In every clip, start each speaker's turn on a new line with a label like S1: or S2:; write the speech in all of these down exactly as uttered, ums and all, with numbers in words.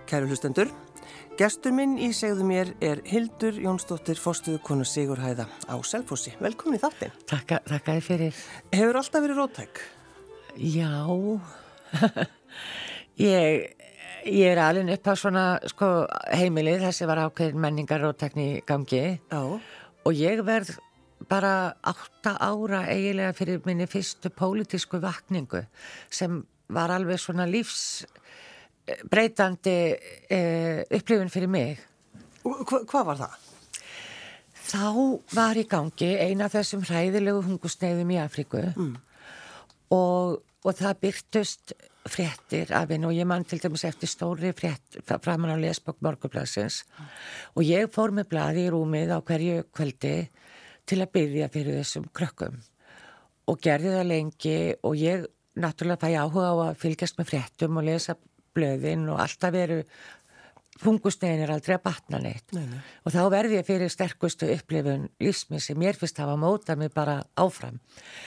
S1: Kæru hlustendur, gestur minn í Segðu mér er Hildur Jónsdóttir, forstöðukona Sigurhæða á Selfossi. Velkomin í þáttinn.
S2: Takka, takka þér fyrir.
S1: Hefur alltaf verið róttæk?
S2: Já, ég, ég er alveg upp á svona sko, heimilið, þessi var ákveðin menningar róttækni í gangi.
S1: Já.
S2: Og ég verð bara átta ára eiginlega fyrir minni fyrstu pólitísku vakningu sem var alveg svona lífs breytandi eh, upplifun fyrir mig.
S1: Og hva, hvað var það?
S2: Þá var í gangi eina af þessum hræðilegu hungursneyðum í Afríku mm. og, og það byrtust fréttir af henni og ég man til dæmis eftir stóri frétt framan á lesbók Morgunblaðsins mm. og ég fór með blaði í rúmið á hverju kvöldi til að biðja fyrir þessum krökkum og gerði það lengi og ég náttúrulega fæ áhuga á að fylgjast með fréttum og lesa blöðin og alltaf veru hungursneyðin er aldrei að batna neitt nei, nei. Og þá verði ég fyrir sterkustu upplifun lífsmið sem mér fyrst hafa mótað mig bara áfram.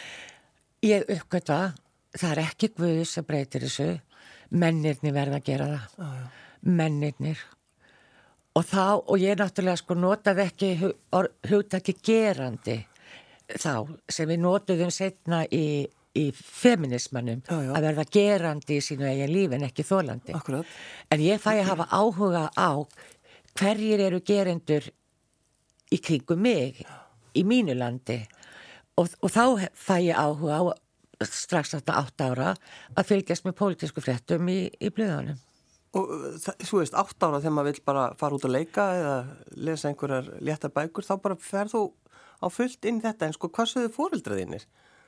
S2: Ég uppgötva, það er ekki Guð sem breytir þessu, mennirnir verða að gera það, ah, mennirnir. Og þá, og ég náttúrulega sko notaði ekki hugtaki gerandi þá sem við notuðum setna í í feminismanum já, já. Að verða gerandi í sínu eigin lífi en ekki þolandi.
S1: Akkurat.
S2: En ég fæ að hafa áhuga á hverjir eru gerendur í kringum mig, í mínu landi og, og þá fæ ég áhuga á strax þetta átta ára að fylgjast með pólitísku fréttum í, í blöðunum.
S1: Og það, þú veist, átta ára þegar maður vill bara fara út að leika eða lesa einhverjar léttar bækur, þá bara fer þú á fullt inn þetta, en sko hvað sögðu foreldraðinir?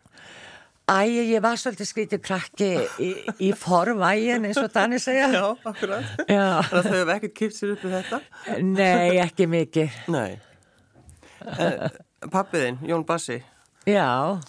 S2: Æ, ég var svolítið skrítið krakki í, í forvægin eins og Danni segja.
S1: Já, akkurat.
S2: Já.
S1: Þannig að þau hefur ekkert kippt sér upp við þetta?
S2: Nei, ekki mikið.
S1: Nei. Eh, Pappiðinn, Jón Bassi?
S2: Já,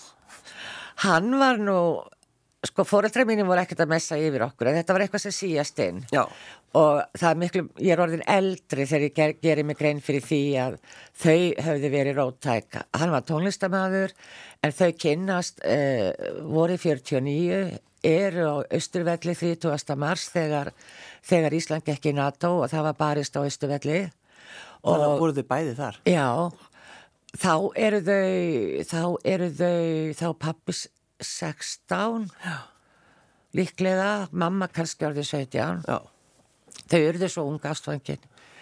S2: hann var nú, sko foreldrar mínir voru ekkert að messa yfir okkur, þetta var eitthvað sem síast inn.
S1: Já.
S2: Og það er miklu, ég er orðin eldri þegar ég ger, gerir mig grein fyrir því að þau höfðu verið róttæk. Hann var tónlistarmaður en þau kynnast uh, voru fjörutíu og níu, eru á Austurvelli þrítugasta mars þegar, þegar Ísland gekk í NATO og það var barist á Austurvelli.
S1: Og það voru þau bæði þar?
S2: Já, þá eru þau, þá eru þau, þá pappis sextán, já. Líklega, mamma kannski orðið sautján. Já. Þau urðu svo unga ástfangin.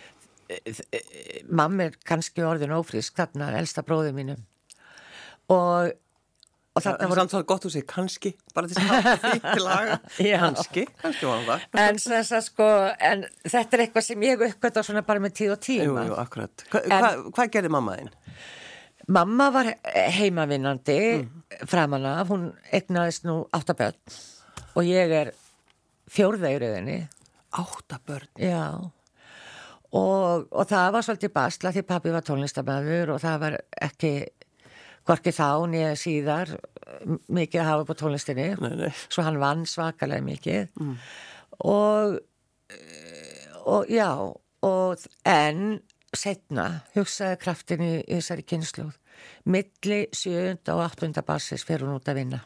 S2: Mamma er kannski orðin ófrísk þarna, elsta bróður mínum. Og, og þarna
S1: voru... Það er gott að segja kannski, bara til að hafa því til laga. Kannski, kannski var það.
S2: En, þess að, sko, en þetta er eitthvað sem ég uppgötta svona bara með tíð og tíma.
S1: Jú, jú, akkurat. Hva, en, hva, hvað gerði mamma þín?
S2: Mamma var heimavinnandi mm. framan af, hún eignaðist nú átta börn og ég er fjórða í röðinni.
S1: Átta börn?
S2: Já, og, og það var svolítið basla því pabbi var tónlistarmaður og það var ekki, hvorki þá nýja síðar, mikið að hafa på tónlistinni, nei, nei. Svo hann vann svakalega mikið mm. og, og já, og en setna hugsaði kraftin í, í þessari kynnslóð, milli sjöunda og áttunda bassis fer hún út að vinna.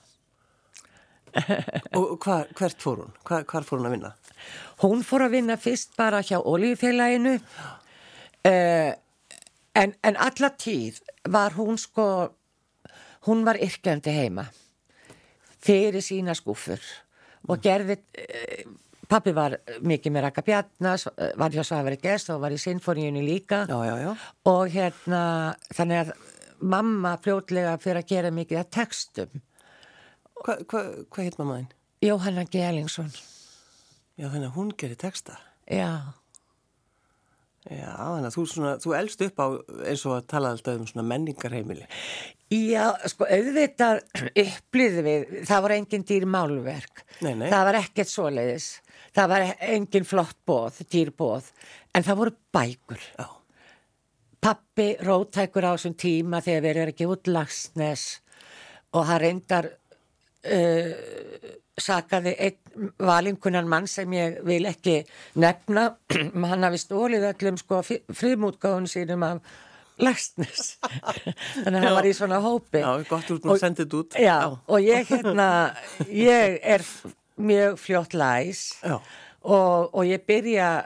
S1: Og hva, hvert fór hún? Hva, hvar fór hún að vinna?
S2: Hún fór að vinna fyrst bara hjá olíufélaginu uh, en, en alla tíð var hún sko, hún var yrkjandi heima fyrir sína skúffur og gerði, uh, pabbi var mikið með Raka Bjarnas, var hjá Svavari Gest og var í sinfoníunni líka
S1: já, já, já. Og
S2: hérna, þannig að mamma fljótlega fyrir að gera mikið að textum.
S1: Hvað hva, hva heit mamma þín?
S2: Jóhanna Gellingsson.
S1: Já, þannig að hún gerir texta?
S2: Já.
S1: Já, þannig að þú, svona, þú elst upp á eins og að tala alltaf um svona menningarheimili.
S2: Já, sko, auðvitað upplýði við, það var engin dýr málverk.
S1: Nei, nei. Það
S2: var ekkert svoleiðis. Það var engin flott boð, dýr boð, en það voru bækur.
S1: Já.
S2: Pappi róttækur á þessum tíma þegar við erum ekki út Laxness og hann reyndar Uh, sakaði einn valinkunnan mann sem ég vil ekki nefna hann hafi stólið öllum sko frímútgáðun sínum af Laxness þannig að hann var í svona hópi
S1: já, gott út og sendið út
S2: já, já. Og ég hérna ég er mjög fljótt læs og, og ég byrja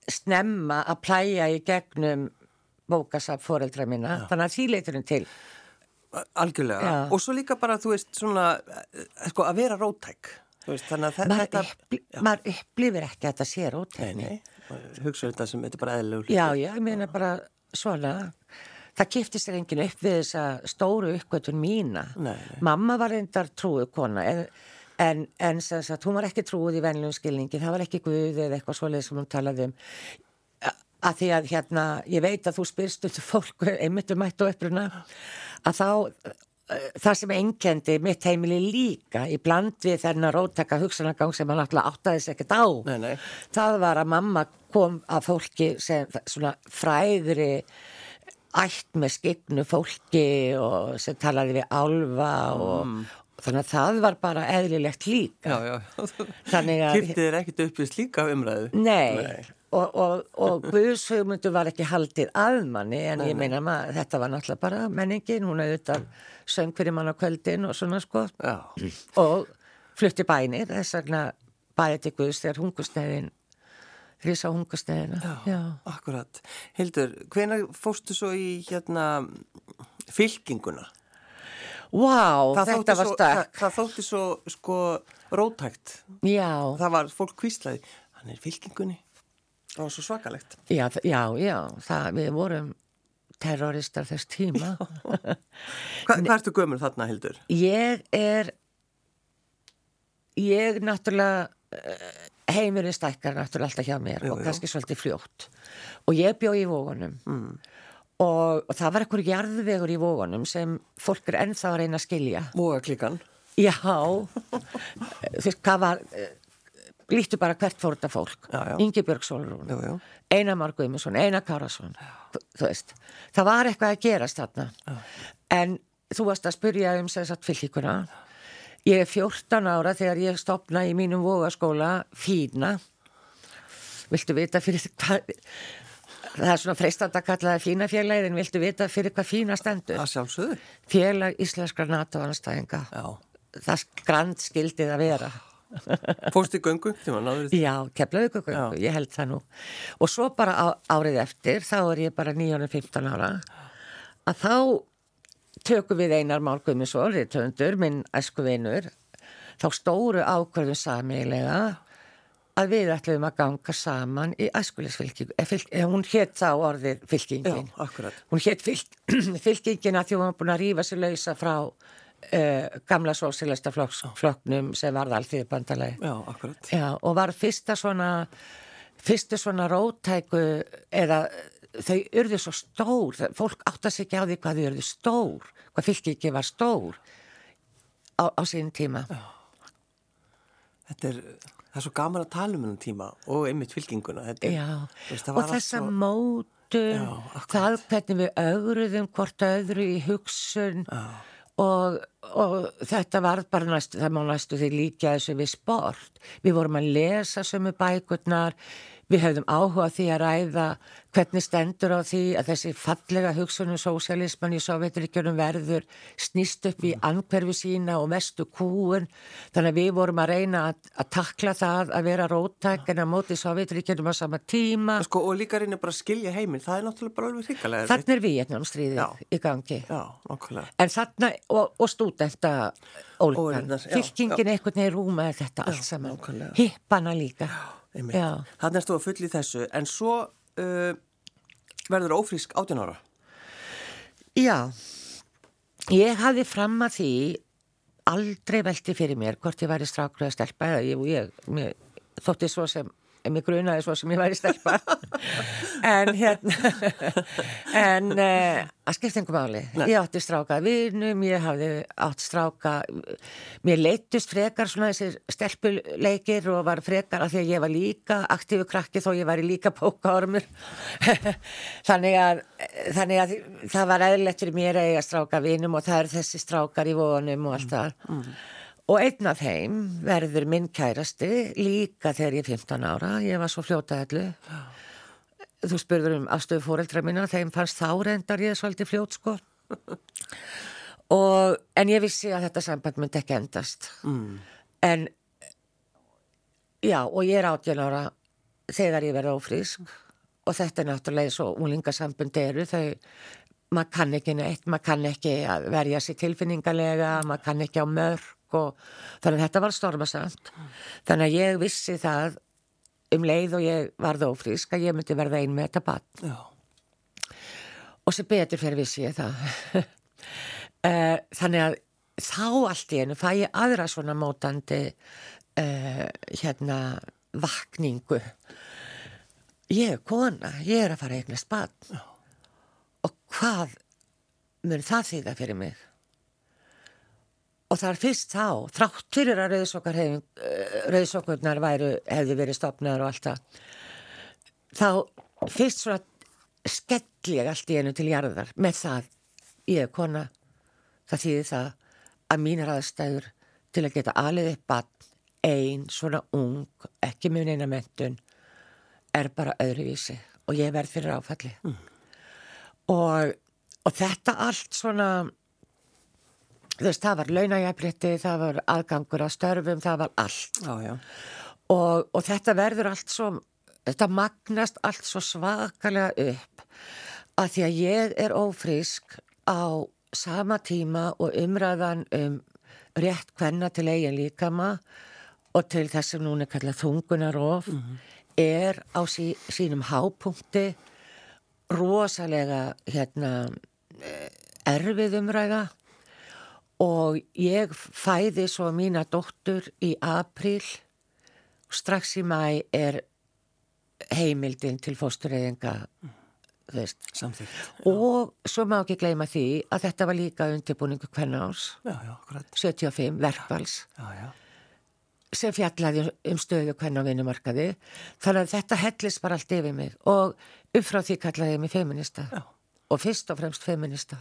S2: snemma að plæja í gegnum bókasafn foreldra mína, þannig að því leiturinn til.
S1: Algjörlega.
S2: Já.
S1: Og svo líka bara, þú veist, svona, sko, að vera róttæk. Þú veist, þannig að
S2: Maður
S1: þetta...
S2: uppli, maður upplifir ekki að þetta sé
S1: Nei,
S2: róttækni.
S1: nei, hugsa þetta sem, þetta er bara eðlilegur.
S2: Já, já, ég meina bara svona, það kipti sér enginn upp við þessa stóru uppgötun mína.
S1: Nei, nei.
S2: Mamma var reyndar trúið kona, en, en, en sem sagt, hún var ekki trúið í venlegum skilningi, það var ekki Guð eða eitthvað svoleið sem hún talaði um. Að því að hérna, ég veit að þú spyrst út fólk einmitt um mætt og uppruna, að þá það sem einkenndi mitt heimili líka í bland við þennan róttæka hugsanagang sem hann náttúrulega áttaði sig ekkert á.
S1: Nei, nei.
S2: Það var að mamma kom að fólki sem svona fræðri ætt með skygnu fólki og sem talaði við álfa og mm. þannig að það var bara eðlilegt líka.
S1: Já, já.
S2: Þannig að...
S1: Kiptið er ekkert upp í slíka umræðu.
S2: Nei.
S1: Nei.
S2: Og, og, og Guðshugmyndu var ekki haldið að manni en ég meina maður, þetta var náttúrulega bara menningin, hún auðvitað söng fyrir mann á kvöldin og svona sko
S1: Já.
S2: og flutti bænir þess vegna bæði til Guðs þegar hungusneiðin þegar ég sá hungusneiðina.
S1: Já,
S2: Já,
S1: akkurat. Hildur, hvenær fórstu svo í hérna fylkinguna?
S2: Vá,
S1: Það
S2: þetta
S1: þótti
S2: var
S1: svo-
S2: stökk.
S1: Það, það þótti svo sko róttækt.
S2: Já,
S1: Það var fólk hvíslaði, hann er í fylkingunni. Það var svo svakalegt.
S2: já, þ- já, já, það, við vorum terroristar þess tíma.
S1: Hva, hvað ertu gömul þarna, Hildur?
S2: Ég er, ég náttúrulega, eh, heimurinn stækkar náttúrulega alltaf hjá mér
S1: Jú,
S2: og
S1: jú.
S2: kannski svolítið fljótt. Og ég bjó í Vógunum mm. og, og það var einhver jarðvegur í Vógunum sem fólk er ennþá að reyna að skilja.
S1: Mógaklíkan.
S2: Já, þú veist, hvað var, eh, líttu bara hvert fór þetta fólk.
S1: Já, já.
S2: Ingibjörg Sólrún,
S1: Jú, jú.
S2: Einar Már Guðmundsson, Einar Kárason, þú, þú veist, það var eitthvað að gerast þarna. Já. En þú varst að spyrja um sem sagt fylkinguna. Ég er fjórtán ára þegar ég stopna í mínum Vogaskóla Fína. Viltu vita fyrir hvað, það er svona freistandi að kalla það Fína félagið, en viltu vita fyrir hvað Fína stendur?
S1: Það sjálfsögðu.
S2: Félag íslenskra NATO-anstæðinga.
S1: Já.
S2: Það grand skildið að vera.
S1: Fórstu í göngu? Tíma, náður...
S2: Já, Keflavíkurgöngu, ég held það nú. Og svo bara á, árið eftir, þá er ég bara nítján fimmtán ára, að þá tökum við Einar Már Guðmundsson, rithöfundur, minn æskuvinur, þá stóru ákvörðum sameiginlega að við ætlum að ganga saman í æskulisfylkingu. Hún hét þá orðið fylkingin.
S1: Já, akkurat.
S2: Hún hét fylk, fylkingin að því hún var búin að rífa sig lausa frá Uh, gamla sósíalista flokknum sem varð Alþýðubandalagi.
S1: Já, akkurat.
S2: Já, og var fyrsta svona fyrstu svona róttæku eða þau urðu svo stór, fólk átta sig ekki á því hvað þau urðu stór, hvað fylkingi var stór á, á sín tíma. Já.
S1: Þetta er, það er svo gaman að tala um þennan tíma og einmitt fylkinguna. Þetta er,
S2: Já,
S1: veist,
S2: og þessa svo... mótun,
S1: Já,
S2: það hvernig við ögruðum hvort öðru í hugsun. Já. Og, og þetta var bara næstu, það má næstu því líka þessu við sport. Við vorum að lesa sömu bækurnar, við höfðum áhuga því að ræða hvernig stendur á því að þessi fallega hugsunum sósíalisman í Sovétríkjunum verður snýst upp í andhverfi sína og mestu kúun. Þannig að við vorum að reyna að, að takla það að vera róttæk en að móti Sovétríkjunum á sama tíma.
S1: Sko, og líka reyna bara að skilja heiminn, það er náttúrulega bara alveg hrikalega.
S2: Þannig er Víetnamstríðið í gangi.
S1: Já, nákvæmlega.
S2: En þarna, og, og stúdenta ólgan, fylkingin einhvern veginn rúmaði þetta allt saman.
S1: Nákvæmlega.
S2: Hippana líka. Já.
S1: Þannig erstu að full í þessu, en svo uh, verður ófrísk átján ára.
S2: Já, ég hafði fram að því aldrei velti fyrir mér hvort ég væri strákur eða stelpa eða ég, ég mér, þótti svo sem, mér grunaði svo sem ég væri stelpa en hérna en uh, að skipta einhver máli. Nei. Ég átti stráka vinum, ég hafði átt stráka, mér leittust frekar svona þessir stelpuleikir og var frekar að því að ég var líka aktífu krakki þó ég væri líka pókaormur þannig að þannig að það var eðlilegt fyrir mér að eiga stráka vinum og það eru þessi strákar í Vogunum og allt það. Mm. Mm. Og einn af þeim verður minn kærasti líka þegar ég er fimmtán ára, ég var svo fljótaðallu. Þú spurður um afstöðu foreldra mína, þeim fannst þá reyndar ég svolítið fljót sko. Og, en ég vissi að þetta samband myndi ekki endast. Mm. En, já, og ég er átján ára þegar ég verði ófrísk og þetta er náttúrulega svo unglingasambund eru þau, maður kann ekki neitt, maður kann ekki að verja sér tilfinningalega, maður kann ekki á mörk og þannig að þetta var stormasamt. Þannig að ég vissi það um leið og ég varð ófrísk að ég myndi verða ein með þetta barn.
S1: Já.
S2: Og sem betur fyrir vissi ég það. Þannig að þá allt í einu fæ ég aðra svona mótandi uh, hérna vakningu. Ég er kona, ég er að fara að eignast barn.
S1: Já.
S2: Og hvað mun það þýða fyrir mig? Og það er fyrst þá, þrátt fyrir að rauðsokar uh, rauðsokurnar væru, hefði verið stofnaðar og allt það. Þá fyrst svona skelli ég allt í einu til jarðar með það, ég er kona, það þýðir það að mínar aðstæður til að geta alið upp barn, ein, svona ung, ekki með neina menntun, er bara öðruvísi og ég verð fyrir áfalli. Mm. Og, og þetta allt svona, þú veist, það var launajafnrétti, það var aðgangur að störfum, það var allt.
S1: Já, já.
S2: Og, og þetta verður allt svo, þetta magnast allt svo svakalega upp að því að ég er ófrísk á sama tíma og umræðan um rétt kvenna til eigin líkama og til þess sem núna er kallað þungunarof mm-hmm. er á sí, sínum hápunkti rosalega hérna erfið umræða og ég fæði svo mína dóttur í apríl og strax í maí er heimildin til fóstureyðinga þú veist.
S1: Samþykkt.
S2: Og svo má ekki gleyma því að þetta var líka undirbúningu kvennaárs.
S1: Já, já, akkurat.
S2: sjötíu og fimm, verkvals.
S1: Já, já.
S2: Sem fjallaði um stöðu kvenna á vinnumarkaði. Þannig að þetta hellist bara allt yfir mig. Og upp frá því kallaði ég mig feminista.
S1: Já.
S2: Og fyrst og fremst feminista.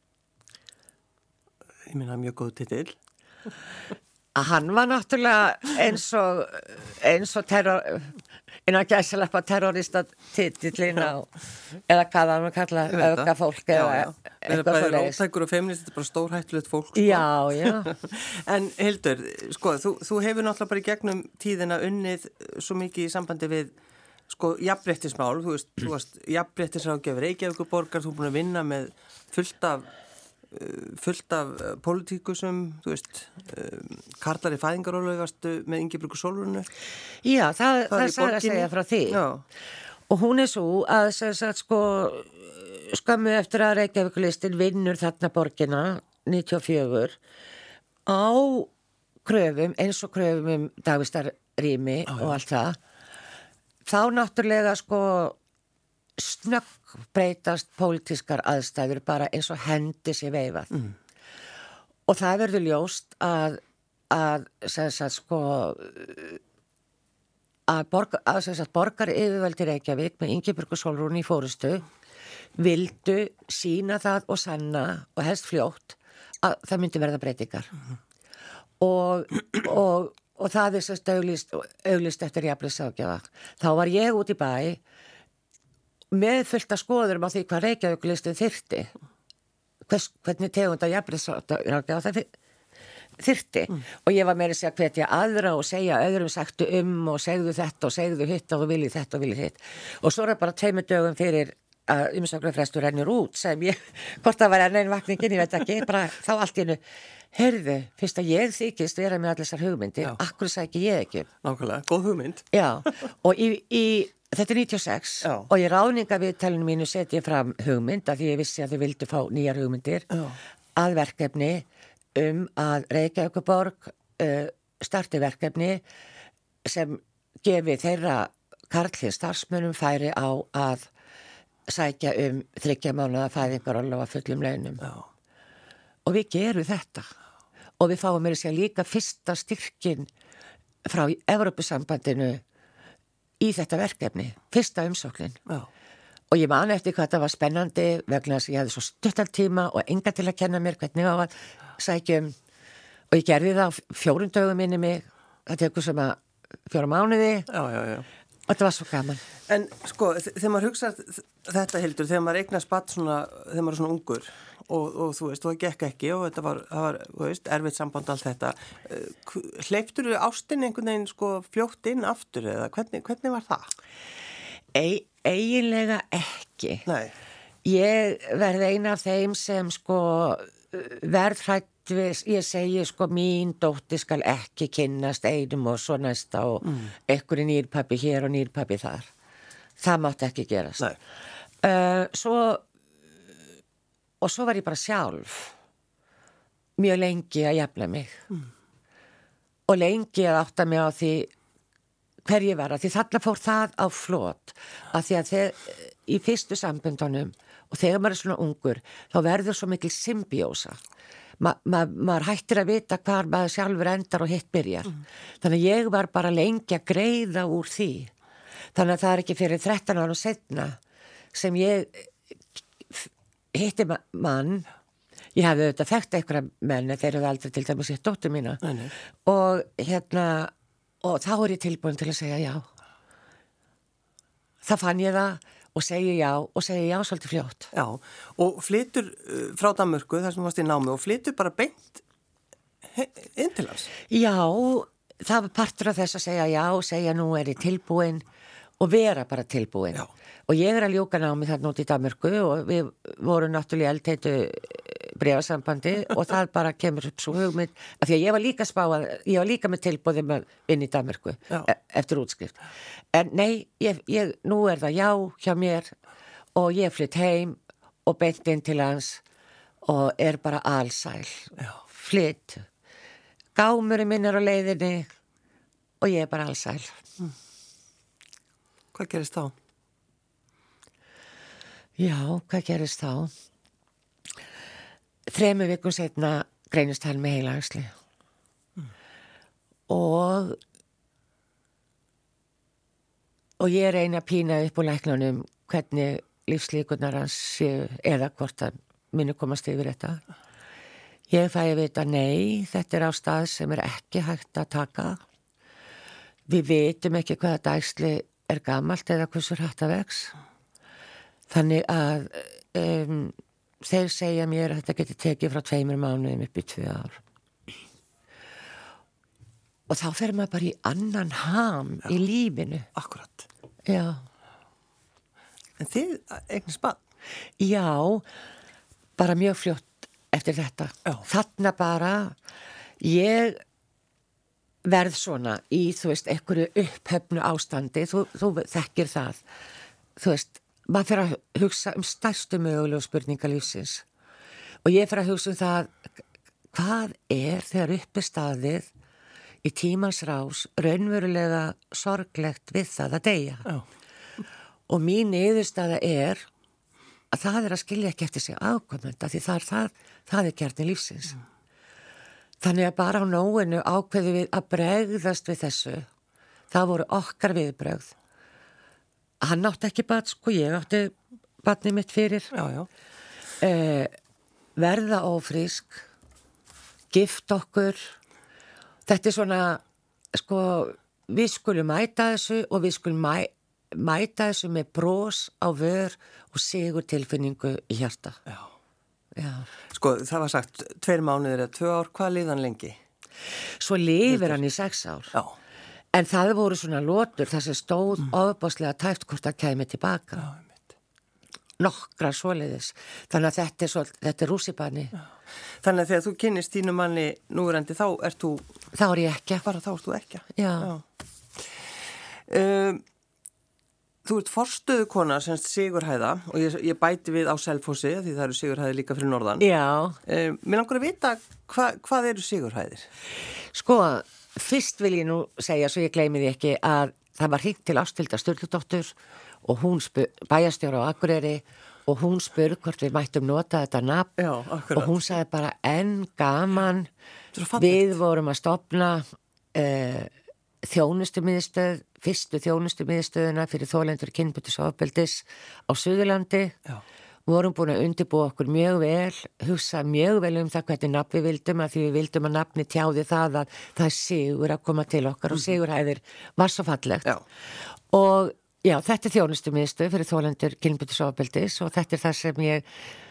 S1: Ég minna mjög góð titill.
S2: Hann var náttúrulega eins og, eins og terror... innan gæsalappa terrorista titillin á eða hvað hann var kallað auka fólk eða eitthvað svo leiðis.
S1: Róttækur og feminist, þetta er bara stórhættulegt fólk. Sko.
S2: Já, já.
S1: En Hildur, sko, þú, þú hefur náttúrulega bara í gegnum tíðina unnið svo mikið í sambandi við sko jafnréttismál, þú veist, þú veist jafnréttisráðgjafar Reykjavíkurborgar, þú er búin að vinna með fullt af fullt af pólitíkusum, þú veist, um, karlar í fæðingarólu varstu með Ingibjörgu Sólrúnu.
S2: Já, það, það, það sagði að segja frá því.
S1: Já.
S2: Og hún er svo að segja að sko skömmu eftir að Reykjavíkurlistin vinnur þarna borgina níutíu og fjögur á kröfum, eins og kröfum um dagvistarrými ah, og allt það. Þá náttúrulega sko snögg breytast pólitískar aðstæður bara eins og hendi sér veifað. Mm. Og það verður ljóst að, að, að sko, að, borga, að, að borgar yfirvöldi Reykjavík með Ingibjörgu Sólrúnu í fórustu vildu sína það og sanna og helst fljótt að það myndi verða breytingar. Mm. Og, og, og það er sérst auglist, auglist eftir jafnréttisráðgjafa. Þá var ég út í bæ með fullt að skoðurum á því hvað Reykjavíkurlistin þyrfti Hvers, hvernig tegund að jafnréttisráðgjafa það þyrfti mm. og ég var meira að segja hvetja aðra og segja öðrum sagtu um og segðu þetta og segðu hitt og viljið þetta og viljið hitt og svo er það bara tveimur dögum fyrir að umsóknarfrestur rennur út sem ég, hvort það var enn einn vakningin, ég veit ekki bara þá allt í einu, heyrðu fyrst að ég þykist vera með allir þessar hugmyndir akkur sæki ég ekki.
S1: Nákvæmlega, góð hugmynd.
S2: Já, og í, í þetta er níutíu og sex Já. Og í ráðningaviðtalinu mínu seti ég fram hugmynd að því ég vissi að þau vildu fá nýjar hugmyndir Já. Að verkefni um að Reykjavíkurborg uh, starti verkefni sem gefi þeirra karlið starfsmönnum færi á að sækja um þriggja mánaða fæðingarorlof að fullum launum. Já. Og við gerum þetta og við fáum meira að segja líka fyrsta styrkin frá Evrópusambandinu í þetta verkefni, fyrsta umsóknin. Já. Og ég man eftir hvað þetta var spennandi vegna þess að ég hefði svo stuttan tíma og enga til að kenna mér hvernig á að sækjum og ég gerði það á fjórum dögum minni mig, það tekur sem að fjóra mánuði
S1: já, já, já.
S2: Og þetta var svo gaman.
S1: En sko, þegar maður hugsa þetta Hildur, þegar maður eignast barn svona, þegar maður er svona ungur og, og þú veist, og það gekk ekki og þetta var, það var, þú veist, erfitt samband allt þetta. Hleyptur þú ástin einhvern veginn sko fljótt inn aftur eða hvernig, hvernig var það?
S2: E, eiginlega ekki.
S1: Nei.
S2: Ég verði eina af þeim sem sko verðhrætt við, ég segi sko mín dóttir skal ekki kynnast einum og svo næsta og mm. einhverju nýrpappi hér og nýrpappi þar. Það mátti ekki gerast.
S1: Nei.
S2: Uh, svo og svo var ég bara sjálf mjög lengi að jafna mig mm. og lengi að átta mig á því hver ég var, að því þarna fór það á flot að því að þeir, í fyrstu samböndunum og þegar maður er svona ungur þá verður svo mikil symbiósa ma, ma, maður hættir að vita hvar maður sjálfur endar og hitt byrjar mm. þannig að ég var bara lengi að greiða úr því þannig að það er ekki fyrir þrettán ára setna sem ég hitti mann ég hefði auðvitað þekkt einhverja menn þeir hefði aldrei til dæmis hitt dóttur mína
S1: nei, nei.
S2: og hérna og þá er ég tilbúin til að segja já það fann ég það og segi já og segi já svolítið fljótt
S1: já, og flytur uh, frá Danmörku þar sem varst í námi og flytur bara beint inn til hans
S2: já, það var partur af þess að segja já og segja nú er ég tilbúin og vera bara tilbúin
S1: já.
S2: og ég er að ljúka námi þarna út í Danmörku og við vorum náttúrulega eldheitu bréfasambandi og það bara kemur upp svo hugmynd af því að ég var líka spáð, ég var líka með tilbúði með inn í Danmörku e eftir útskrift en nei, ég, ég, nú er það já hjá mér og ég flytt heim og beint inn til hans og er bara alsæl
S1: já.
S2: Flytt gámurinn minn er á leiðinni og ég er bara alsæl
S1: mm. Hvað gerist þá?
S2: Já, hvað gerist þá? Þremur vikum setna greinist hann með heilaæxli mm. og og ég reyni að pína upp úr læknunum hvernig lífslíkurnar hans séu eða hvort hann muni komast yfir þetta ég fæ að vita nei, þetta er á stað sem er ekki hægt að taka við vitum ekki hvað þetta æxli er gamalt eða hversu hratt það vex þannig að um, þeir segja mér að þetta geti tekið frá tveimur mánuðum upp í tvö ár og þá fer maður bara í annan ham já. Í lífinu
S1: akkurat
S2: já
S1: en þið eignast barn
S2: já, bara mjög fljótt eftir þetta
S1: já.
S2: Þarna bara ég verð svona í þú veist einhverju upphöfnu ástandi þú, þú þekkir það þú veist maður fyrir að hugsa um stærstu mögulegu spurningar lífsins og ég fyrir að hugsa um það hvað er þegar uppi staðið í tímans rás raunverulega sorglegt við það að deyja
S1: Já.
S2: og mín niðurstaða er að það er að skilja ekki eftir sig afkomenda því það er, það, það er kjarni lífsins mm. þannig að bara á nóinu ákveðu við að bregðast við þessu það voru okkar viðbrögð hann átti ekki barn, sko, ég átti barnið mitt fyrir
S1: já, já.
S2: Eh, verða ófrísk gift okkur þetta er svona sko, við skulum mæta þessu og við skulum mæ, mæta þessu með bros á vör og sigur tilfinningu í hjarta
S1: já.
S2: Já.
S1: Sko, það var sagt tveir mánuðir eða tvö ár, hvað lifði hann lengi?
S2: Svo lifir hann í sex ár
S1: já
S2: En það voru svona lótur þar sem stóð mm. ofbáslega tæft hvort það kæmi tilbaka.
S1: Já,
S2: Nokkra svoleiðis. Þannig að þetta er, svo, þetta er rússibanni. Já.
S1: Þannig að þegar þú kynnist þínu manni núverandi þá ert þú...
S2: Þá er ég ekki.
S1: Bara þá ert þú ekki.
S2: Já.
S1: Já. Um, þú ert forstöðukona sem Sigurhæða og ég, ég bæti við á Selfossi því það eru Sigurhæði líka fyrir norðan.
S2: Já.
S1: Um, mér langar að vita hva, hvað eru Sigurhæðir?
S2: Sko... Fyrst vil ég nú segja, svo ég gleymi því ekki, að það var hringt til Ásthildar Sturludóttur og hún spur, bæjarstjóra á Akureyri og hún spur hvort við mættum nota þetta nafn
S1: Já,
S2: og hún sagði bara enn gaman, við vorum að stofna uh, þjónustumiðstöð, fyrstu þjónustumiðstöðuna fyrir þolendur kynbundis og ofbeldis á Suðurlandi. Já. Vorum búin að undirbúa okkur mjög vel, hugsa mjög vel um það hvernig nafn við vildum að því við vildum að nafni tjáði það að það er sigur að koma til okkar mm. og Sigurhæðir var svo fallegt. Já. Og já, þetta er þjónustumiðstöð fyrir þolendur kynbundis og ofbeldis og þetta er það sem ég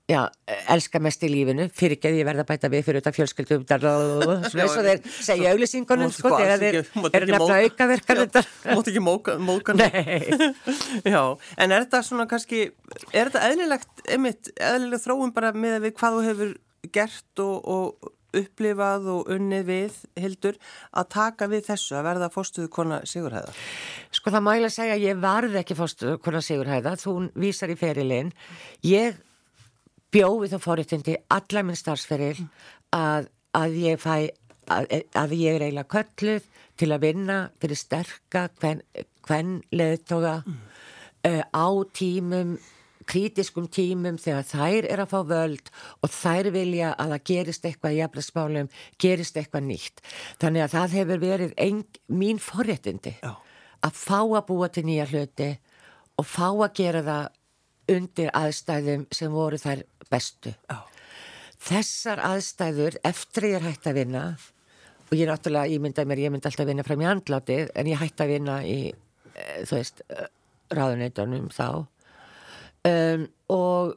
S2: já, elska mest í lífinu, fyrir ekki að ég verða að bæta við fyrir þetta fjölskyldum svona eins og þeir segja auglýsingunum sko, þegar þeir eru nefna aukaverkan þetta.
S1: Mátt ekki móka, móka
S2: Nei.
S1: Já, en er þetta svona kannski, er þetta eðlilegt, einmitt, eðlileg þróun bara með við hvað þú hefur gert og, og upplifað og unnið við, Hildur, að taka við þessu, að verða fóstuðukona Sigurhæðar?
S2: Sko það mæla að segja að ég varð ekki fóstuðukona Sigurhæðar, þú vísar í ferilinn. Ég bjóði þá forréttindi alla minn starfsferil að, að ég fæ að, að ég er eiginlega kölluð til að vinna fyrir sterka hvern, hvern leiðtoga mm. uh, á tímum, kritiskum tímum þegar þær er að fá völd og þær vilja að það gerist eitthvað í jafnréttismálum, gerist eitthvað nýtt. Þannig að það hefur verið ein, mín forréttindi Já. Að fá að búa til nýja hluti og fá að gera það undir aðstæðum sem voru þær bestu. Já. Þessar aðstæður eftir ég er hægt að vinna og ég náttúrulega, ég mynda mér, ég myndi alltaf vinna fram í andlátið en ég hægt að vinna í, þú veist, ráðuneytunum þá um, og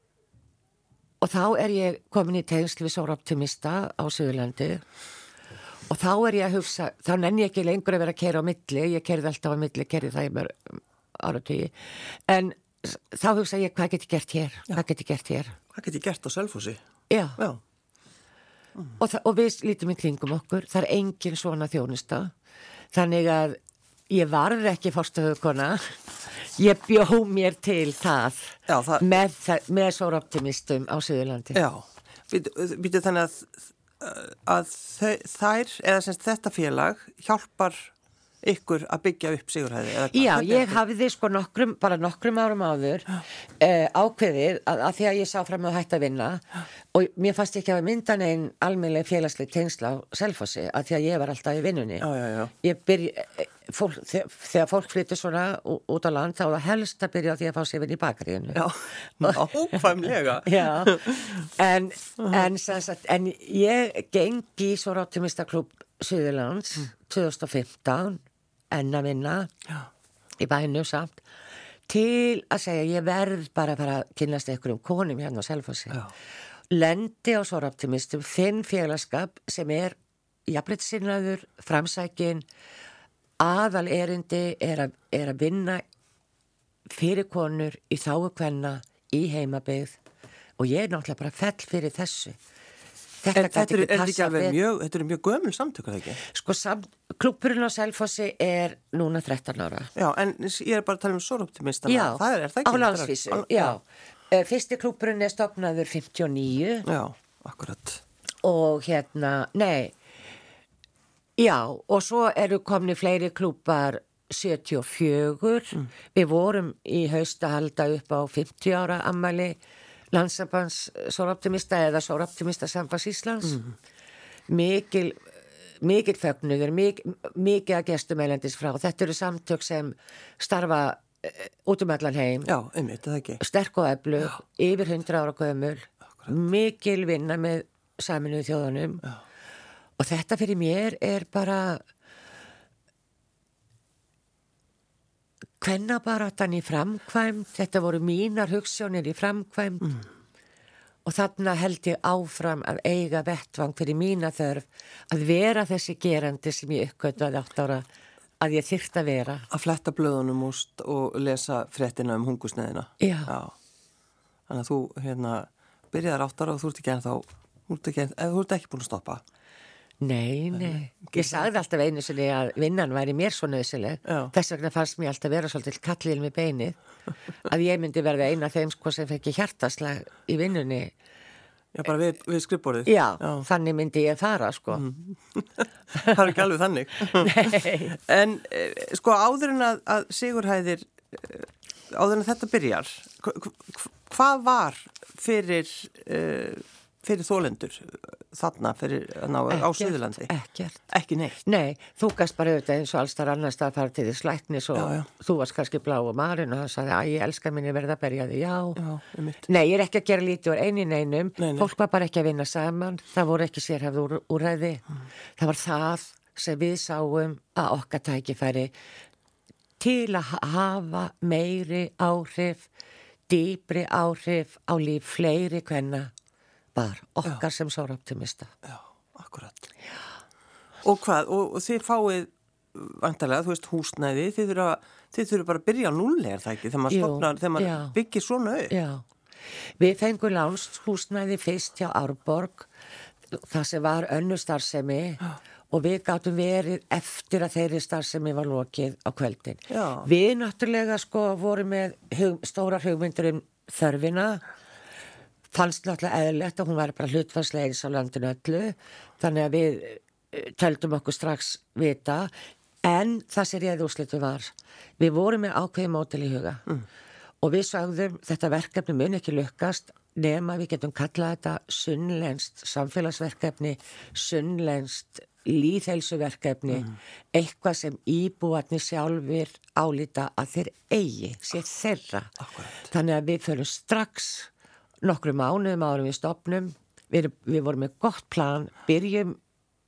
S2: og þá er ég komin í tengsl við Sóroptimista á Suðurlandi og þá er ég að hugsa, þá nenni ég ekki lengur að vera að keyra á milli, ég keyrði alltaf á milli, keyrði það í mér áratugi, en þá hugsa ég, hvað get ég gert hér? Já. Hvað get ég gert hér?
S1: Hvað get ég gert á Selfossi?
S2: Já.
S1: Já.
S2: Mm. Og, það, og við lítum í kringum okkur, það er engin svona þjónusta. Þannig að ég varð ekki fórstöðukona, ég bjó mér til það, Já, það... með, með Sóroptimistum á Suðurlandi.
S1: Já, býtu þannig að, að þær, eða semst þetta félag, hjálpar ykkur að byggja upp Sigurhæði?
S2: Já, ég hafiði sko nokkrum, bara nokkrum árum áður eh, ákveðið að, að því að ég sá fram að hætta að vinna og mér fannst ekki að mynda neinn almennlega félagsleg tengsla á Selfossi að því að ég var alltaf í vinnunni.
S1: Já, já, já.
S2: Ég byrja, fólk, þegar fólk flyttur svona út á land þá var það helst að byrja á því að fá sér vinn í bakaríinu.
S1: Já, ákvæmlega.
S2: Já, en, en, sagt, en ég gengi í Sóroptimistaklúbb Suðurlands mm. tvö þúsund og fimmtán enn að vinna Já. Í bænu samt til að segja ég verð bara að fara að kynnast einhverjum konum hérna á Selfossi. Lendi á Sóroptimistum, finn félagskap sem er jafnréttissinnaður, framsækin, aðal erindi er að, er að vinna fyrir konur í þágu kvenna í heimabyggð og ég er náttúrulega bara fell fyrir þessu. Þetta
S1: en þetta er, er ekki alveg mjög, þetta eru mjög gömul samtökur, ekki?
S2: Sko, sam, klúbburinn á Selfossi er núna þrettán ára.
S1: Já, en ég er bara að tala um Sóroptimistana.
S2: Já,
S1: það er, er það ekki?
S2: Á landsvísu, já. já. Fyrsti klúbburinn er stofnaður fimmtíu og níu.
S1: Já, akkurat.
S2: Og hérna, nei, já, og svo eru komni fleiri klúbbar sjötíu og fjögur. Mm. Við vorum í haust að halda upp á fimmtíu ára afmæli Landssambands Sóroptimista eða Sóroptimista Sambands Íslands mm. mikil mikil fögnuður, mikil, mikil að gestum eilendis frá. Þetta eru samtök sem starfa uh, út um allan heim.
S1: Já, einmitt, það ekki.
S2: Sterk og eflug, yfir hundra ára gömul, mikil vinna með Sameinuðu þjóðunum. Já. Og þetta fyrir mér er bara kvennabaráttan í framkvæmd, þetta voru mínar hugsjónir í framkvæmd mm. og þarna held ég áfram að eiga vettvang fyrir mína þörf að vera þessi gerandi sem ég uppgötvaði átt ára að ég þyrfti að vera.
S1: Að fletta blöðunum úst og lesa fréttina um hungusneðina.
S2: Já.
S1: Já. Þannig að þú hérna byrjaðar átt ára og þú ert ekki en þá, þú ert ekki, þú ert ekki búin að stoppa.
S2: Nei, nei. Ég sagði alltaf einu sinni að vinnan væri mér svo nöðsileg. Þess vegna fannst mér alltaf vera svolítið kallil með beinið að ég myndi verða eina af þeim sko sem fekk hertaslag í vinnunni.
S1: Já, bara við, við skrifborðið.
S2: Já, Já, þannig myndi ég fara sko.
S1: Mm. Það er ekki alveg þannig.
S2: Nei.
S1: En sko áður en að, að Sigurhæðir, áður en að þetta byrjar, hvað var fyrir... Uh, fyrir þólendur þarna fyrir, ná, á Suðurlandi?
S2: Ekkert.
S1: Ekki neitt?
S2: Nei, þú gast bara auðvitað eins og alls þar annars að fara til því slæknis og já, já. Þú varst kannski blá og marinn og hann sagði að ég elska minni verða að berja því, já. já nei, ég er ekki að gera lítið úr einin einum, nei, nei. Fólk var bara ekki að vinna saman, það voru ekki sérhæfð úr, úrræði. Mm. Það var það sem við sáum að okkar tækifæri til að hafa meiri áhrif dýpri áhrif á líf fleiri kvenna var okkar Já. Sem sáraoptimista.
S1: Já, akkurat. Já. Og hvað, og, og þið fáið vantarlega, þú veist, húsnæði, þið þurfa, þið þurfa bara að byrja á núlli, er það ekki? Þegar maður stofnar, þegar maður byggir svona upp.
S2: Já, við fengum lánst húsnæði fyrst hjá Árborg, það sem var önnur starfsemi Já. Og við gátum verið eftir að þeirri starfsemi var lokið á kvöldin. Já. Við náttúrulega sko vorum með hug, stóra hugmyndur um þörfina, fannst náttúrulega eðlilegt að hún var bara hlutfallslega eins á landinu öllu, þannig að við töldum okkur strax vita, en það sem réði úrslitu var, við vorum með ákveði mótil í huga mm. og við sagðum þetta verkefni mun ekki lukkast nema við getum kallað þetta sunnlenskt samfélagsverkefni, sunnlenskt lýðheilsuverkefni, mm. eitthvað sem íbúarnir sjálfur álíta að þeir eigi, sé þeirra. Akkurat. Þannig að við förum strax nokkru mánuðum árum við stofnum, við, við vorum með gott plan, byrjum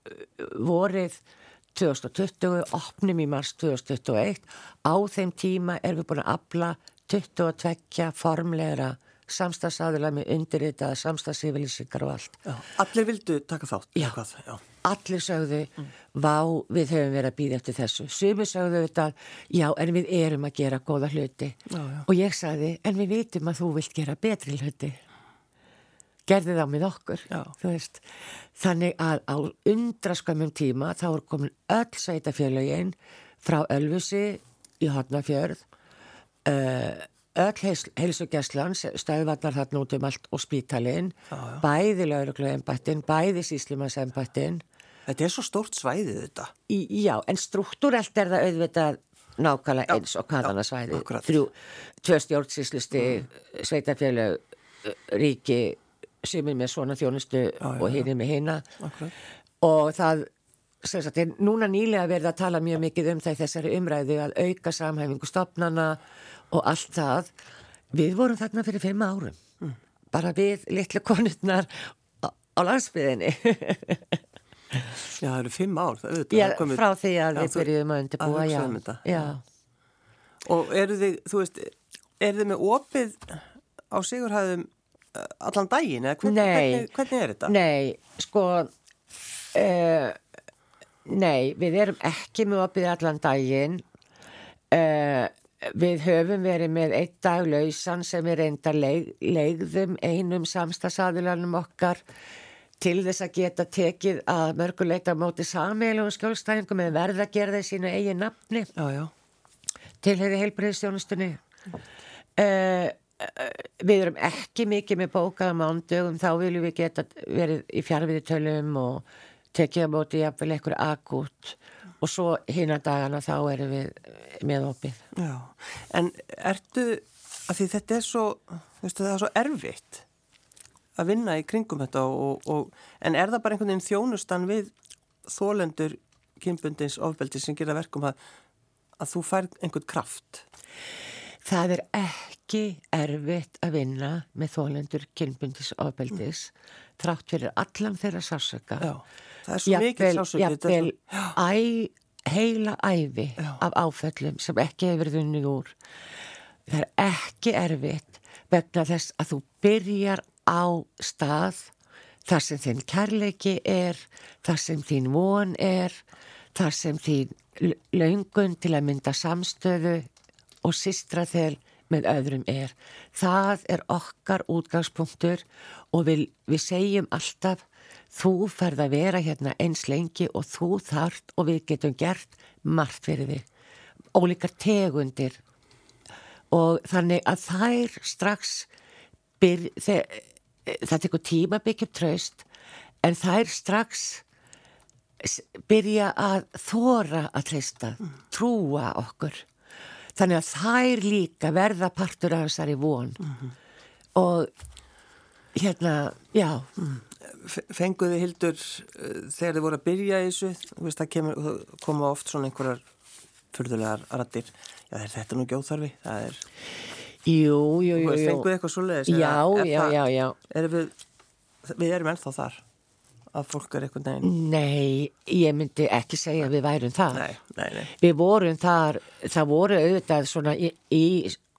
S2: vorið tvö þúsund tuttugu, opnum í mars tvö þúsund tuttugu og eitt, á þeim tíma erum við búin að afla tuttugu og tveggja formlegra samstagsaðila með undirritaða samstagsyfirlýsingar og allt.
S1: Já, allir vildu taka þátt.
S2: Já, Já. Allir sögðu, mm. vá, við höfum verið að bíða eftir þessu. Sumir sögðu þetta, já, en við erum að gera góða hluti. Já, já. Og ég sagði, en við vitum að þú vilt gera betri hluti. Gerði þá með okkur, já. Þú veist. Þannig að á undraskömmum tíma þá er komin öll sveitafélögin frá Ölfusi í Hornafjörð, uh, öll heils, heilsugæslan, stöðvarnar þarna út um allt og spítalinn, já, já. Bæði lögregluembættin, bæði sýslumannsembættin.
S1: Þetta er svo stórt svæðið þetta.
S2: Í, já, en struktúrelt er það auðvitað nákvæmlega eins og hvaðana svæðið. Þrjú, tvö stjórnsýslusti, mm. sveitafélög, ríki, sumir með svona þjónustu já, já, og hinir með hina. Akkurat. Og það, sem sagt, er núna nýlega verið að tala mjög mikið um það í þessari umræðu að auka samhæfingu stofnana og allt það. Við vorum þarna fyrir fimm árum. Mm. Bara við litlu konurnar á, á landsbyðinni.
S1: Já, það eru fimm ár. Það,
S2: já, komið, frá því að já, við byrjuðum að undirbúa, já. já.
S1: Og eru þið, þú veist, eru þið með opið á Sigurhæðum allan daginn, eða hvernig, hvernig, hvernig er þetta?
S2: Nei, sko, uh, nei, við erum ekki með opið allan daginn. Uh, við höfum verið með einn dag lausan sem við reynda leig, leigðum einum samstagsaðilanum okkar til þess að geta tekið að mörguleita á móti sameiginlegum skjólstæðingum með verða að gera það í sínu eigin nafni
S1: já, já.
S2: Tilheyri heilbrigðisþjónustunni. Uh, við erum ekki mikið með bókað á mándögum, þá viljum við geta verið í fjarviðtölum og tekið á móti jafnvel einhver akút og svo hina dagana þá erum við með opið.
S1: Já, en ertu, að því þetta er svo, veistu, það er svo erfitt að vinna í kringum þetta og, og, en er það bara einhvern veginn þjónustan við þolendur kynbundins ofbeldi sem gera verkum að, að þú fær einhvern kraft?
S2: Það er ekki erfitt að vinna með þolendur kynbundins ofbeldis mm. þrátt fyrir allan þeirra sársöka.
S1: Já, það er svo mikið sársöka.
S2: Jafnvel, æ, heila ævi Já. Af áföllum sem ekki hefur verið unnið úr. Það er ekki erfitt vegna þess að þú byrjar á stað þar sem þinn kærleiki er, þar sem þín von er, þar sem þín löngun til að mynda samstöðu og systraþel með öðrum er. Það er okkar útgangspunktur og við, við segjum alltaf þú ferð að vera hérna eins lengi og þú þarft og við getum gert margt fyrir þig. Ólíkar tegundir og þannig að þær strax byr, þeir, það tekur tíma að byggja upp traust en þær strax byrja að þora að treysta, mm. trúa okkur. Þannig að þær líka verða partur af þessari von. Mm-hmm. Og hérna, já.
S1: Mm. Fenguði Hildur þegar þið voru að byrja í þessu, þú veist, það kemur, koma oft svona einhverjar furðulegar raddir. Já, er þetta nú ekki óþarfi? Það er...
S2: Jú, jú, jú.
S1: Fenguði eitthvað svoleiðis?
S2: Já, já, já, já.
S1: Erum við, við erum ennþá þar, að fólk er eitthvað neginn?
S2: Nei, ég myndi ekki segja að við værum þar.
S1: Nei, nei, nei.
S2: Við vorum þar, það voru auðvitað svona í, í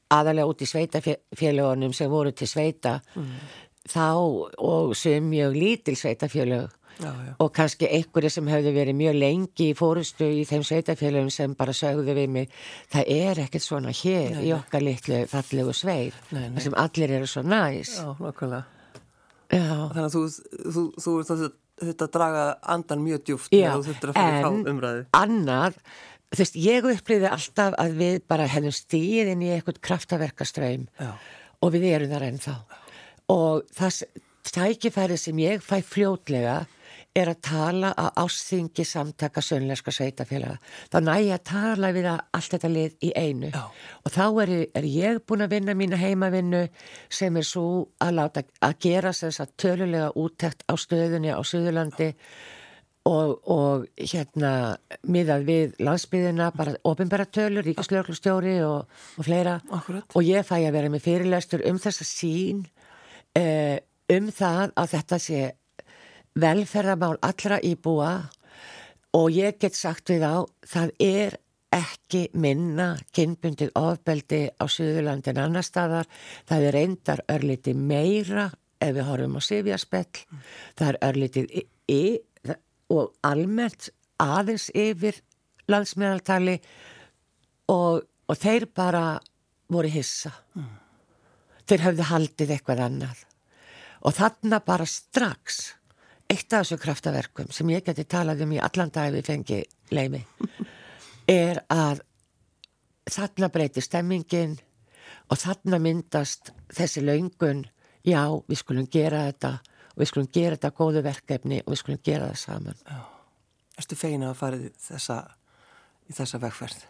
S2: aðalega út í sveitafélagunum sem voru til sveita mm. þá og sem mjög lítil sveitafélög
S1: já, já.
S2: og kannski einhverju sem hefðu verið mjög lengi í fórustu í þeim sveitafélögum sem bara sögðu við mig það er ekkert svona hér nei, í okkar litlu fallegu sveir nei, nei. sem allir eru svo næs
S1: Já, nokkulega
S2: Já.
S1: Þannig að þú, þú, þú, þú þetta draga andan mjög djúpt
S2: Já,
S1: þú þurftir að fara í þá umræðu
S2: annað, þú veist, ég upplýði alltaf að við bara hefðum stíð inn í eitthvað kraftaverkastraum
S1: Já.
S2: og við erum þar ennþá og það tækifæri sem ég fæ fljótlega er að tala á ástþingi samtaka sunnlenska sveitafélaga. Þá næ ég að tala við allt þetta lið í einu.
S1: Já.
S2: Og þá er, er ég búin að vinna mína heimavinnu sem er svo að láta að gera þess að tölulega úttekt á stöðunni á Suðurlandi og, og hérna miðað við landsbyðina, bara opinbera tölur, ríkislögreglustjóri og, og fleira.
S1: Akkurat.
S2: Og ég fæ að vera með fyrirlestur um þessa sýn, eh, um það að þetta sé velferðarmál allra íbúa og ég get sagt við á það er ekki minna kynbundið ofbeldi á Suðurlandi en annar staðar, það er reyndar örlítið meira ef við horfum á sifjaspell, mm. það er örlítið í, í, og almennt aðeins yfir landsmeðaltali og, og þeir bara voru hissa mm. þeir höfðu haldið eitthvað annað og þarna bara strax eitt af þessu kraftaverkum sem ég geti talað um í allan dag ef ég fengi leyfi er að þarna breyti stemmingin og þarna myndast þessi löngun já, við skulum gera þetta og við skulum gera þetta góðu verkefni og við skulum gera það saman
S1: Já. Erstu fegin að fara í þessa, í þessa vegferð?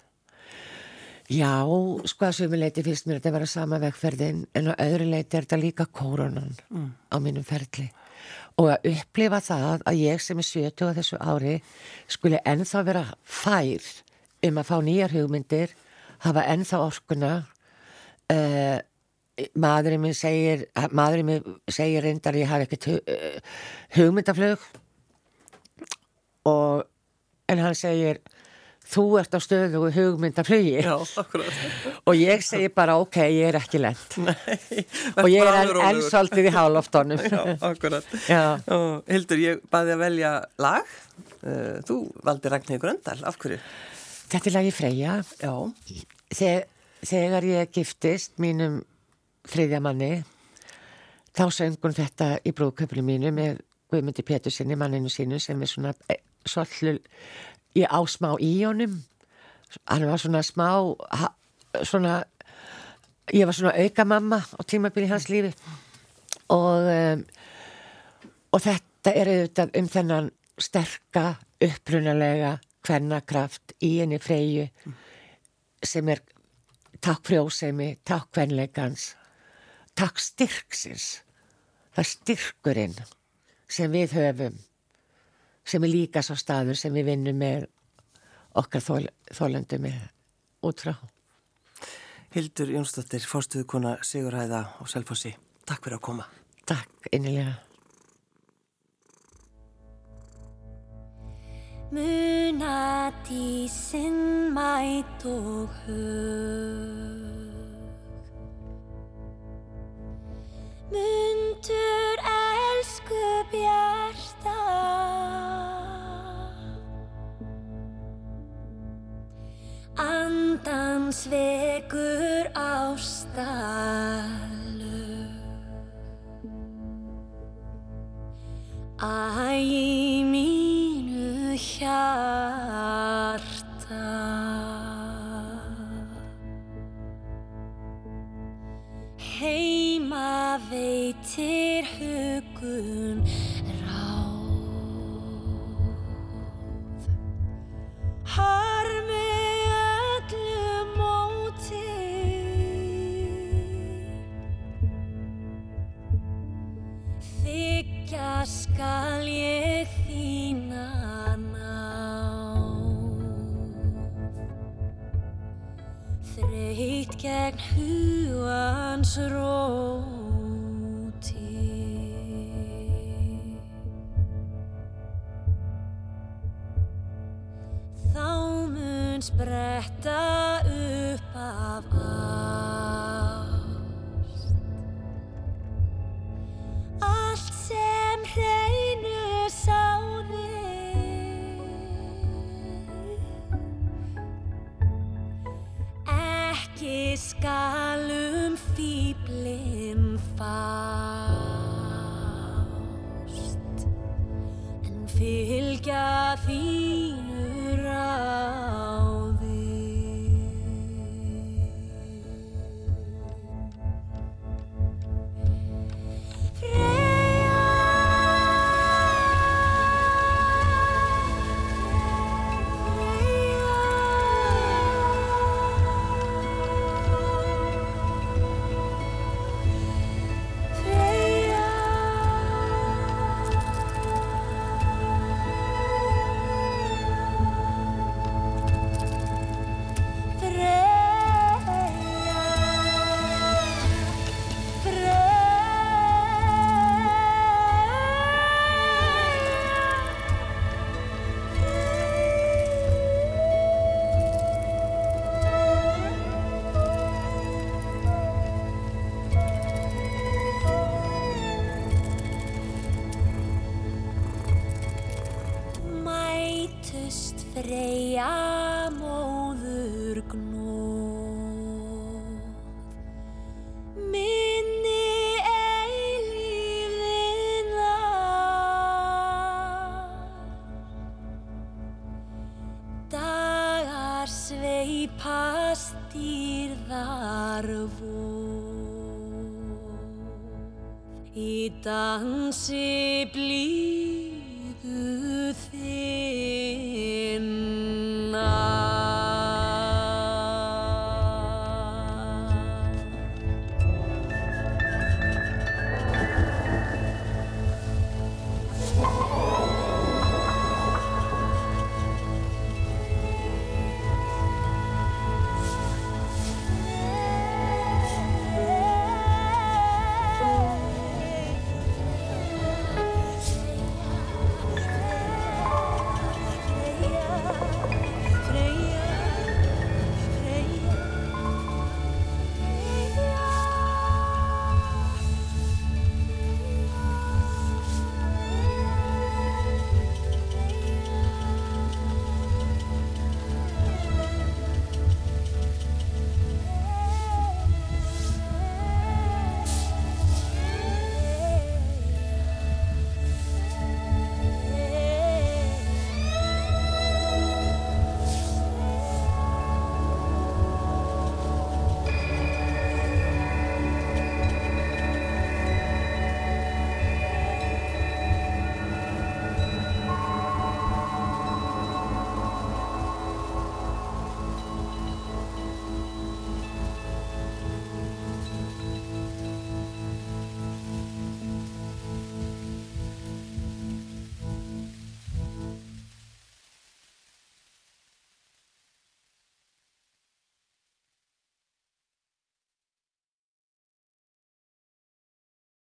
S2: Já, sko að sumi leiti finnst mér þetta að vera sama vegferðin en á öðru leiti er þetta líka kórónan mm. á mínum ferli og að upplifa það að ég sem er sjötugu á þessu ári skuli ennþá vera fær um að fá nýjar hugmyndir, hafa ennþá orkuna. Uh, maðurinn minn segir, maðurinn minn segir reyndar að ég hafi ekkert hug, uh, hugmyndaflug og en hann segir þú ert á stöðu og hugmyndaflugi.
S1: Já, akkurat.
S2: Og ég segi bara, ok, ég er ekki lent.
S1: Nei.
S2: Og ég er enn en svolítið í háloftónum.
S1: Já, akkurat.
S2: Já.
S1: Og Hildur, ég baði að velja lag. Uh, þú valdi Ragnheiður Gröndal, af hverju?
S2: Þetta er lagi Freyja.
S1: Já.
S2: Þegar, þegar ég giftist mínum þriðja manni, þá söng hún þetta í brúðkaupinu mínu með Guðmundi Pétursinni, manninu sínu, sem er svona svollu ég á smá í honum hann var svona smá ha, svona ég var svona auka mamma á tímabili í hans lífi og um, og þetta er auðvitað um þennan sterka, upprunalega kvennakraft í henni Freyju sem er takk frjósemi, takk kvenleikans takk styrksins það er styrkurinn sem við höfum sem er líka svo staður sem við vinnum með okkar þól, þólendum með út frá.
S1: Hildur Jónsdóttir, forstöðukona Sigurhæða og Selfossi. Takk fyrir að koma.
S2: Takk, innilega.
S3: Munat í sinn mæt og hug Mundur elsku bjarta Andans vekur ástalög Æ í mínu hjarta Heima veitir hugun ráð Harmi öllu móti Þiggja skal ég þína náð Þreytt gegn hugans róti Þá mun spretta upp af skal um fíflin fást, en fylgja þínu ráði. Freyja móður gnóð, minni eilífðinnar. Dagar sveipast dýrðar voð, í dansi blíðu þig.